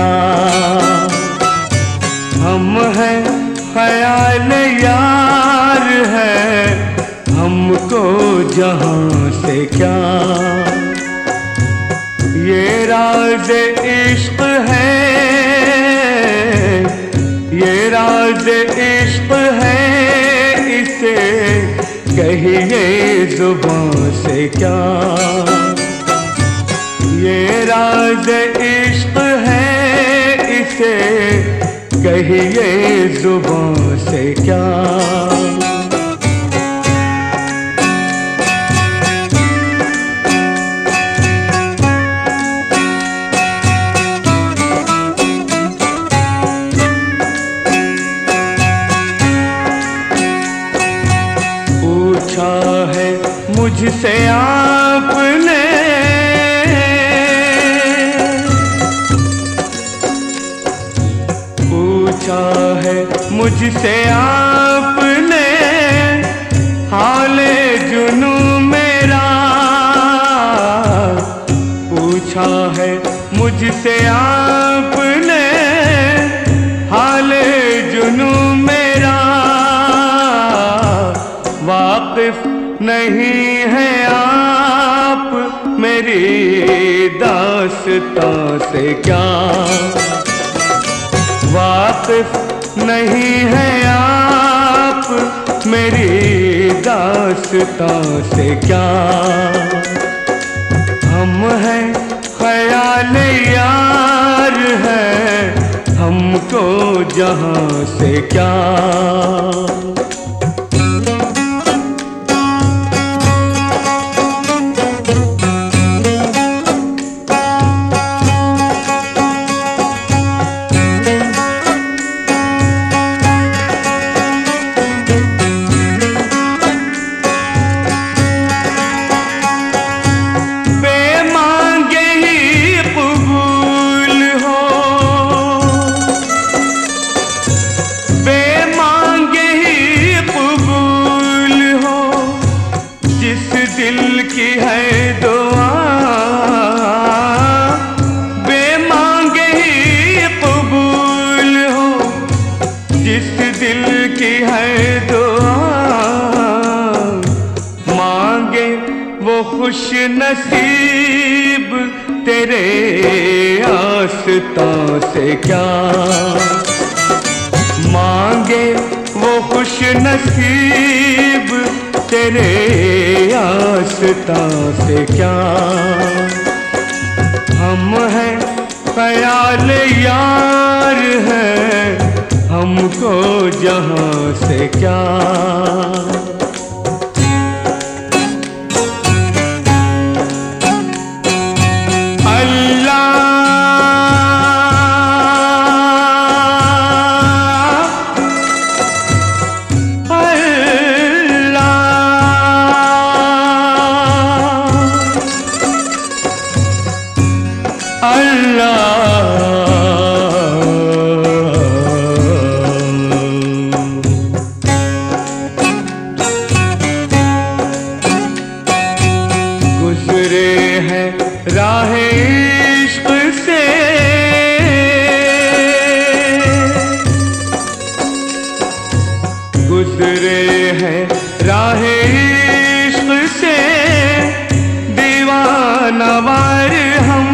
क्या। हम हैं ख्याल यार है, हमको जहां से क्या। ये राज इश्क है, ये राज इश्क है, इसे कहिए जुबां से क्या। ये राज इश्क है, इसे कहिए जुबां से क्या। पूछा है मुझसे आपने, पूछा है मुझसे आपने, हाले जुनू मेरा। पूछा है मुझसे आपने, हाले जुनू मेरा। वाकिफ नहीं है आप मेरी दास्तां से क्या। वाकिफ नहीं है आप मेरी दास्तां से क्या। हम हैं ख्याल यार है, हमको जहां से क्या। दिल की है दुआ बेमांगे ही कबूल हो। जिस दिल की है दुआ मांगे वो खुश नसीब तेरे आस्तां से क्या। मांगे वो खुश नसीब तेरे आस्तां से क्या। हम हैं ख्याल यार है, हमको जहां से क्या। गुज़रे हैं राहे इश्क से, गुज़रे हैं राहे इश्क से दीवानवार हम।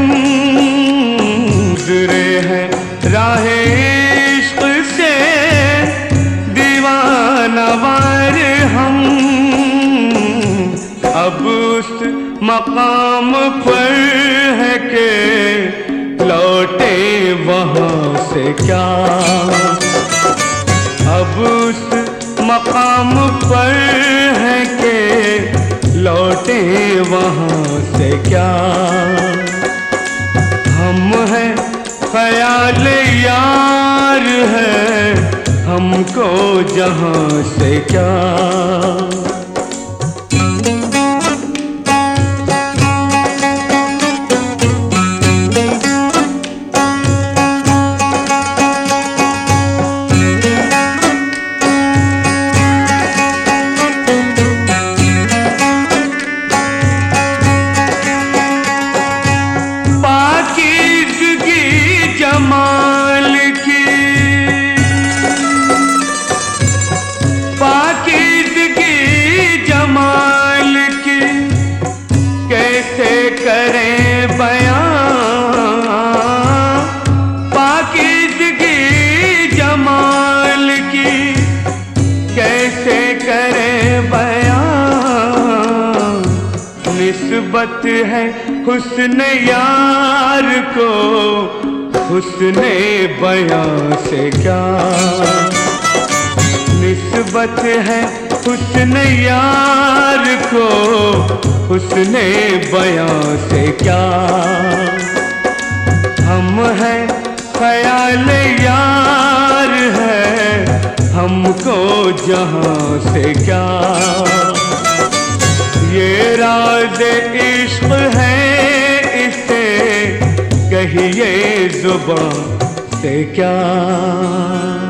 गुज़रे हैं राहे इश्क से दीवानवार हम। अब उस मकाम पर है के लौटे वहां से क्या। अब उस मकाम पर है के लौटे वहां से क्या। हम हैं ख्याल यार है, हमको जहां से क्या। निस्बत है हुस्न यार को हुस्ने बयां से क्या, निस्बत है हुस्न यार को हुस्ने बयां से क्या। हम हैं ख्याल यार है हमको जहां से क्या, ये राज इश्क है इसे कहिए जुबां से क्या।